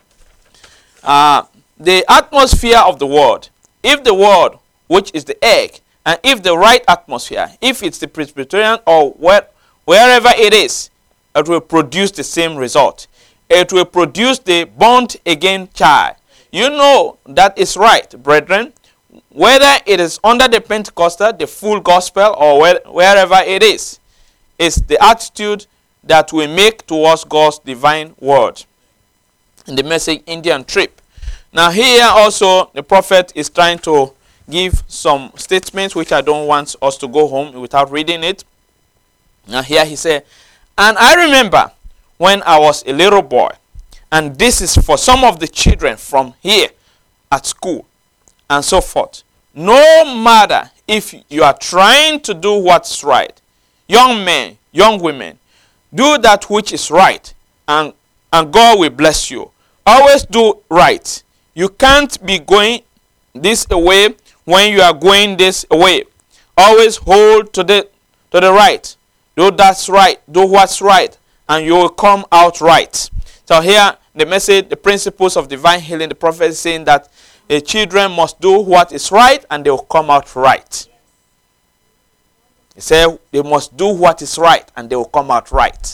The atmosphere of the word, if the word, which is the egg, and if the right atmosphere, if it's the Presbyterian or wherever it is, it will produce the same result. It will produce the born again child. You know that is right, brethren, whether it is under the Pentecostal, the full gospel, or wherever it is the attitude that we make towards God's divine word. In the Message Indian Trip. Now here also the prophet is trying to give some statements which I don't want us to go home without reading it. Now here he said, and I remember when I was a little boy, and this is for some of the children from here at school and so forth. No matter if you are trying to do what's right, young men, young women, do that which is right, and God will bless you. Always do right. You can't be going this way when you are going this way. Always hold to the right. Do that's right. Do what's right, and you will come out right. So here, the message, the principles of divine healing, the prophet is saying that the children must do what is right, and they will come out right. He said they must do what is right, and they will come out right.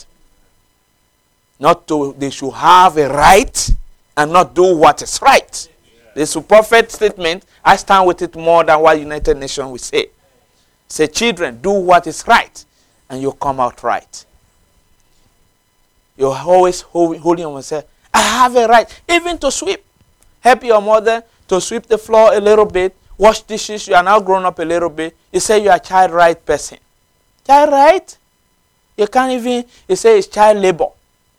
They should have a right and not do what is right. This is a prophet statement. I stand with it more than what United Nations will say. Say, children, do what is right, and you'll come out right. You're always holding on and say, I have a right, even to sweep. Help your mother to sweep the floor a little bit, wash dishes. You are now grown up a little bit. You say you are a child right person. Child right? You can't even, you say it's child labor.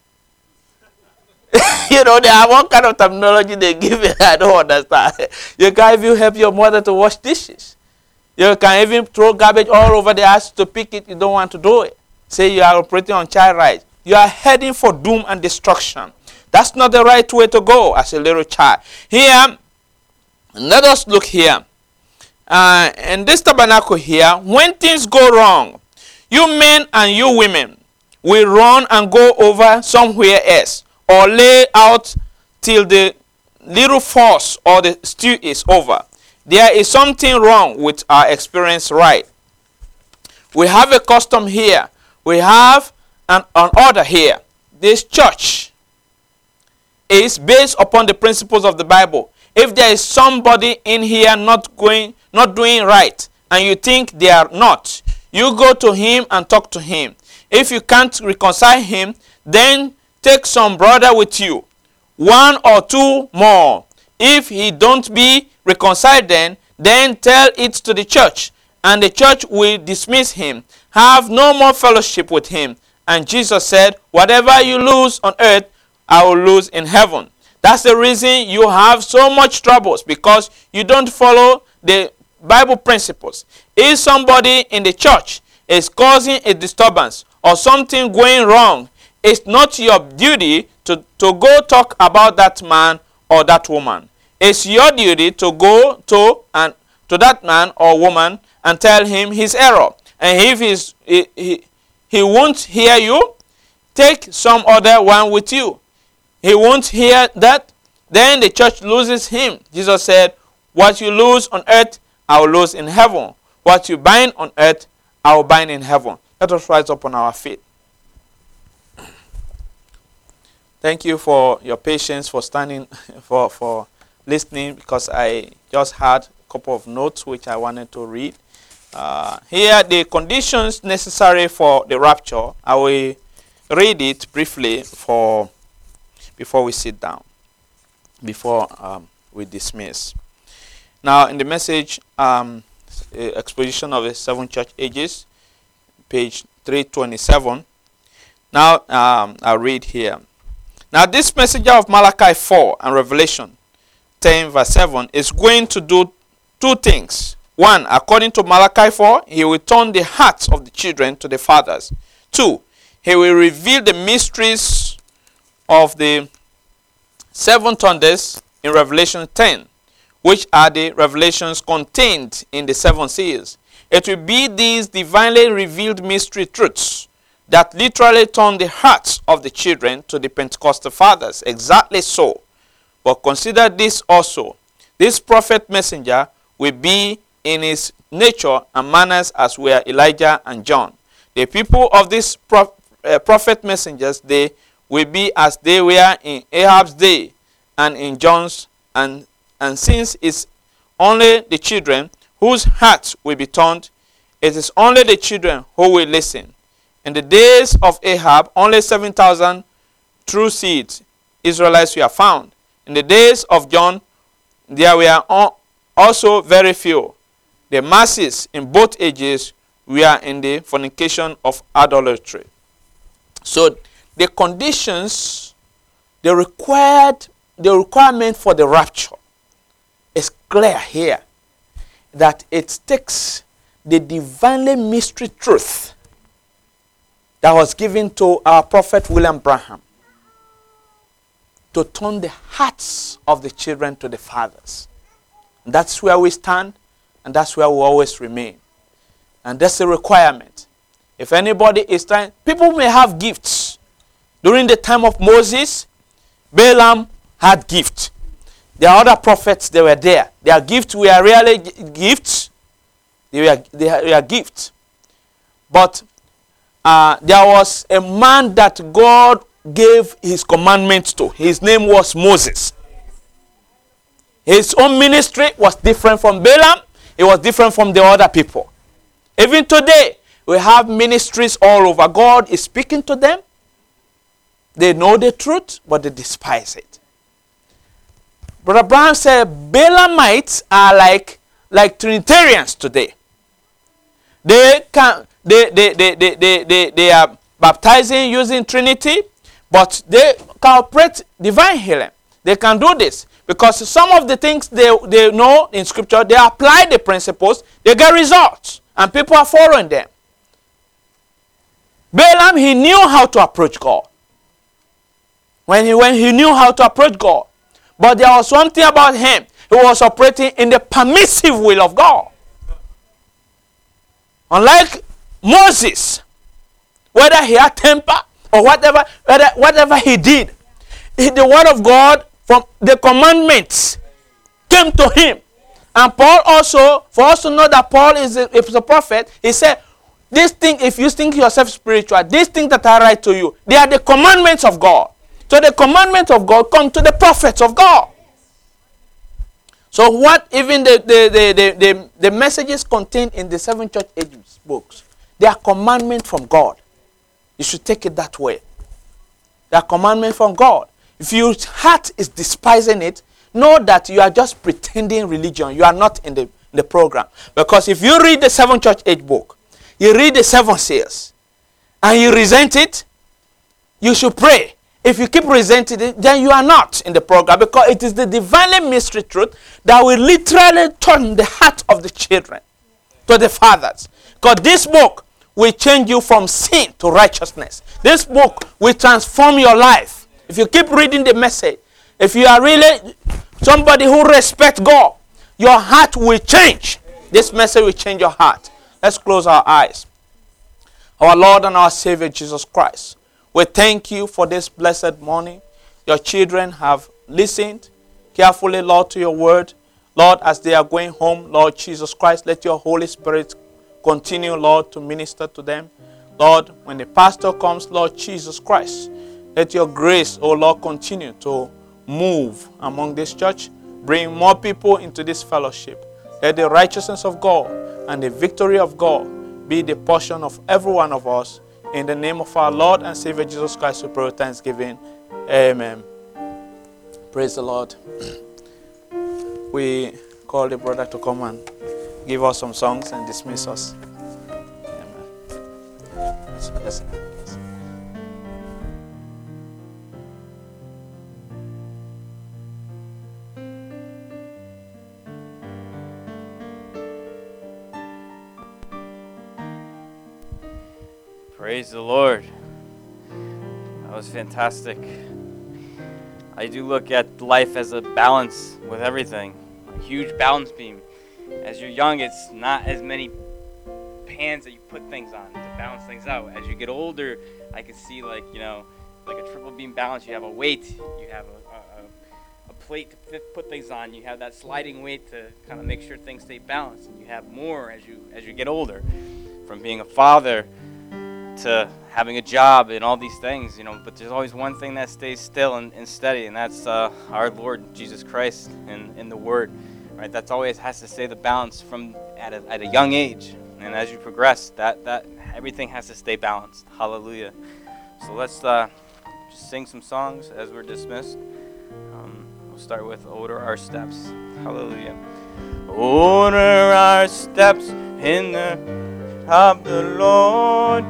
You know, they have one kind of terminology they give it. I don't understand. You can't even help your mother to wash dishes. You can even throw garbage all over the house to pick it. You don't want to do it. Say you are operating on child rights. You are heading for doom and destruction. That's not the right way to go as a little child. Here, let us look here. In this tabernacle here, when things go wrong, you men and you women will run and go over somewhere else, or lay out till the little force or the stew is over. There is something wrong with our experience, right? We have a custom here. We have an order here. This church is based upon the principles of the Bible. If there is somebody in here not doing right, and you think they are not, you go to him and talk to him. If you can't reconcile him, then take some brother with you, one or two more. If he don't be reconciled, then tell it to the church, and the church will dismiss him. Have no more fellowship with him. And Jesus said, whatever you lose on earth, I will lose in heaven. That's the reason you have so much troubles, because you don't follow the Bible principles. If somebody in the church is causing a disturbance or something going wrong, it's not your duty to go talk about that man or that woman. It's your duty to go to that man or woman and tell him his error. And if he won't hear you, take some other one with you. He won't hear that, then the church loses him. Jesus said, what you lose on earth, I will lose in heaven. What you bind on earth, I will bind in heaven. Let us rise up on our feet. Thank you for your patience, for standing, for listening, because I just had a couple of notes which I wanted to read. Here, the conditions necessary for the rapture. I will read it briefly before we sit down, before we dismiss. Now, in the message, exposition of the seven church ages, page 327. Now, I'll read here. Now, this messenger of Malachi 4 and Revelation 10 verse 7 is going to do two things. One, according to Malachi 4, he will turn the hearts of the children to the fathers. Two, he will reveal the mysteries of the seven thunders in Revelation 10, which are the revelations contained in the seven seals. It will be these divinely revealed mystery truths that literally turn the hearts of the children to the Pentecostal fathers. Exactly so. But consider this also. This prophet messenger will be in his nature and manners as were Elijah and John. The people of these prophet messengers, they will be as they were in Ahab's day and in John's And since it's only the children whose hearts will be turned, it is only the children who will listen. In the days of Ahab, only 7,000 true seeds, Israelites, were found. In the days of John, there were also very few. The masses in both ages were in the fornication of idolatry. So the conditions, the requirement for the rapture is clear here. That it takes the divinely mystery truth that was given to our prophet William Branham to turn the hearts of the children to the fathers. And that's where we stand, and that's where we always remain. And that's the requirement. If anybody is trying, people may have gifts. During the time of Moses, Balaam had gifts. There are other prophets, they were there. Their gifts were really gifts. They were gifts. But there was a man that God gave his commandments to. His name was Moses. His own ministry was different from Balaam. It was different from the other people. Even today, we have ministries all over. God is speaking to them. They know the truth, but they despise it. Brother Branham said Balaamites are like Trinitarians today. They are baptizing using Trinity, but they can operate divine healing. They can do this because some of the things they know in Scripture, they apply the principles, they get results, and people are following them. Balaam, he knew how to approach God. When he knew how to approach God. But there was one thing about him. He was operating in the permissive will of God. Unlike Moses, whether he had temper or whatever he did, the word of God from the commandments came to him. And Paul also, for us to know that Paul is a prophet, he said, this thing, if you think yourself spiritual, these things that I write to you, they are the commandments of God. So the commandments of God come to the prophets of God. So what even the messages contained in the 7 church ages books, they are commandments from God. You should take it that way. They are commandments from God. If your heart is despising it, know that you are just pretending religion. You are not in the program. Because if you read the 7 church age book, you read the 7 seals, and you resent it, you should pray. If you keep resenting it, then you are not in the program, because it is the divinely mystery truth that will literally turn the heart of the children to the fathers. Because this book will change you from sin to righteousness. This book will transform your life. If you keep reading the message, if you are really somebody who respects God, your heart will change. This message will change your heart. Let's close our eyes. Our Lord and our Savior Jesus Christ, we thank you for this blessed morning. Your children have listened carefully, Lord, to your word. Lord, as they are going home, Lord Jesus Christ, let your Holy Spirit continue, Lord, to minister to them. Lord, when the pastor comes, Lord Jesus Christ, let your grace, oh Lord, continue to move among this church. Bring more people into this fellowship. Let the righteousness of God and the victory of God be the portion of every one of us. In the name of our Lord and Savior Jesus Christ, we pray with thanksgiving. Amen. Praise the Lord. We call the brother to come and give us some songs and dismiss us. Amen. Yes. Praise the Lord. That was fantastic. I do look at life as a balance with everything. A huge balance beam. As you're young, it's not as many pans that you put things on to balance things out. As you get older, I can see like a triple beam balance. You have a weight, you have a plate to put things on. You have that sliding weight to kind of make sure things stay balanced. And you have more as you get older. From being a father to having a job and all these things, but there's always one thing that stays still and steady, and that's our Lord Jesus Christ and the Word, right? That's always has to stay the balance from at a young age, and as you progress, that everything has to stay balanced. Hallelujah. So let's just sing some songs as we're dismissed. We'll start with Order Our Steps. Hallelujah. Order our steps in the of the Lord.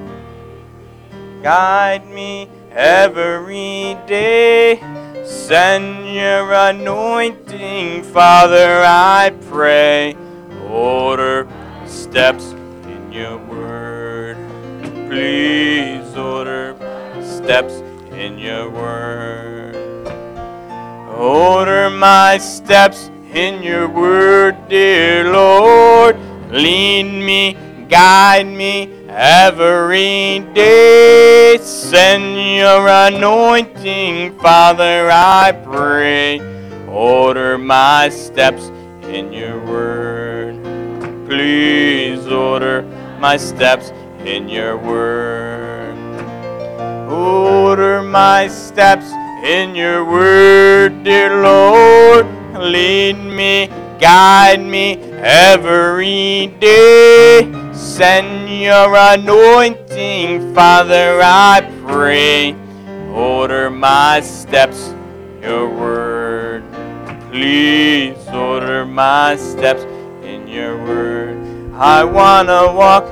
Guide me every day. Send your anointing, Father, I pray. Order steps in your word. Please order steps in your word. Order my steps in your word, dear Lord. Lead me, guide me every day. Send your anointing, Father, I pray. Order my steps in your word. Please order my steps in your word. Order my steps in your word, dear Lord. Lead me, guide me every day. Send your anointing, Father, I pray. Order my steps in your word. Please order my steps in your word. I want to walk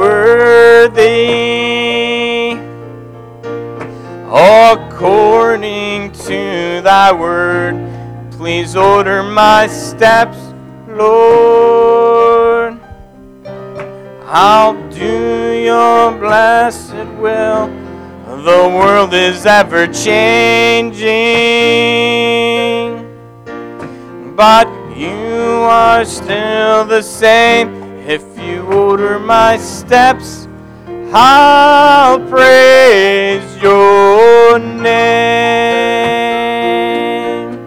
worthy, according to thy word. Please order my steps, Lord. I'll do your blessed will. The world is ever changing, but you are still the same. If you order my steps, I'll praise your name.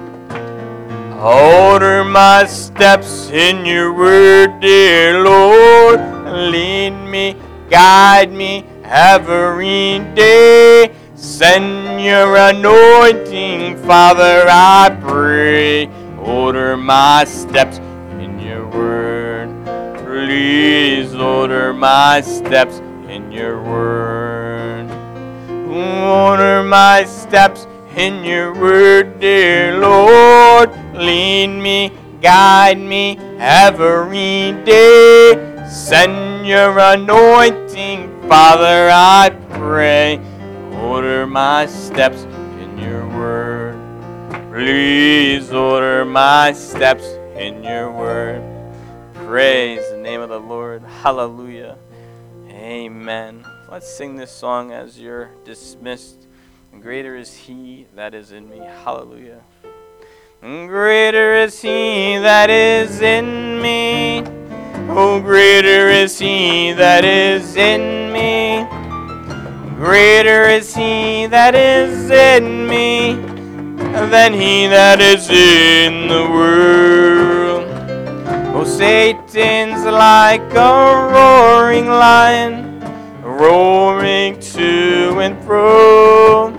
Order my steps in your word, dear Lord. Lead me, guide me every day. Send your anointing, Father, I pray. Order my steps in your word. Please order my steps in your word. Order my steps in your word, dear Lord. Lead me, guide me every day. Send your anointing, Father, I pray. Order my steps in your word. Please order my steps in your word. Praise the name of the Lord. Hallelujah. Amen. Let's sing this song as you're dismissed. Greater is he that is in me. Hallelujah. Greater is he that is in me. Oh, greater is he that is in me. Greater is he that is in me than he that is in the world. Oh, Satan's like a roaring lion, roaring to and fro,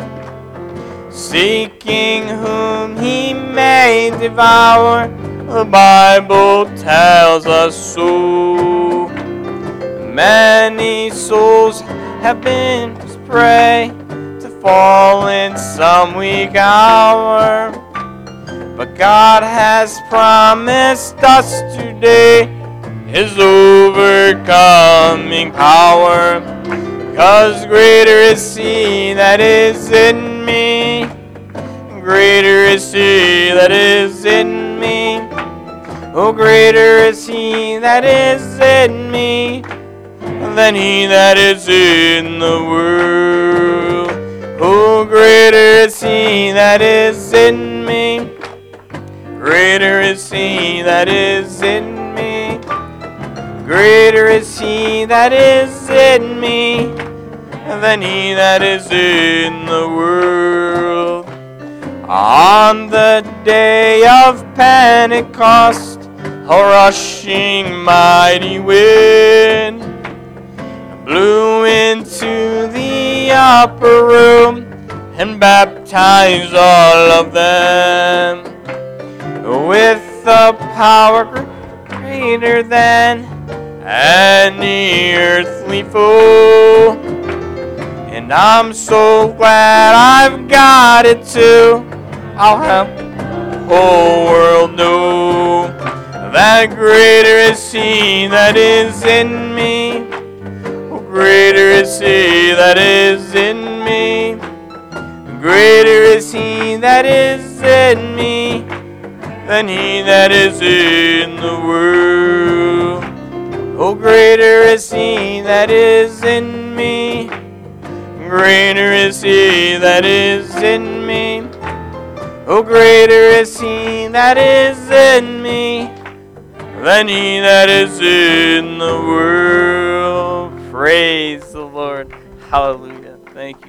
seeking whom he may devour. The Bible tells us so. Many souls have been his prey, to fall in some weak hour. But God has promised us today his overcoming power. 'Cause greater is he that is in me. Greater is he that is in me. Oh, greater is he that is in me than he that is in the world. Oh, greater is he that is in me. Greater is he that is in me. Greater is he that is in me than he that is in the world. On the day of Pentecost, a rushing mighty wind blew into the upper room and baptized all of them with the power greater than any earthly foe. And I'm so glad I've got it too. I'll have the whole world know that greater is He that is in me. Greater is He that is in me. Greater is He that is in me than he that is in the world. Oh, greater is He that is in me. Greater is He that is in me. Oh, greater is He that is in me than he that is in the world. Praise the Lord. Hallelujah. Thank you.